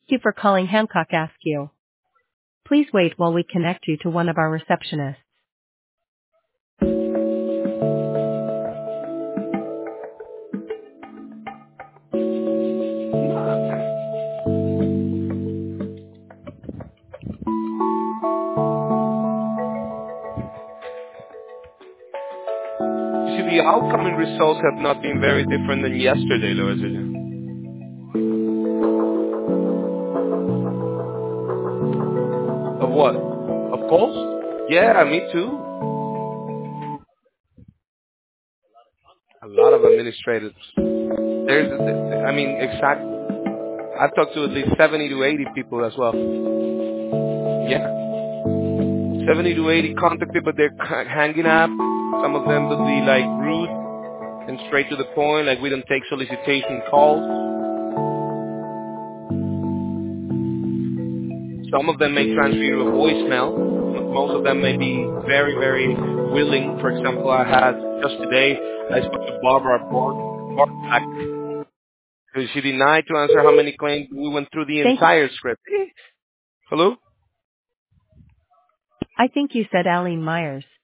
Thank you for calling Hancock Askew. Please wait while we connect you to one of our receptionists. You see, the outcome and results have not been very different than yesterday, Lorenzo. Of what? Of calls? Yeah, me too. A lot of administrators. Exactly. I've talked to at least 70 to 80 people as well. Yeah. 70 to 80 contacted, but they're hanging up. Some of them will be like rude and straight to the point, like we don't take solicitation calls. Some of them may transfer you a voicemail. Most of them may be very, very willing. For example, I had just today, I spoke to Barbara Bartak, because she denied to answer how many claims. We went through the entire script. Hello? I think you said Aline Myers.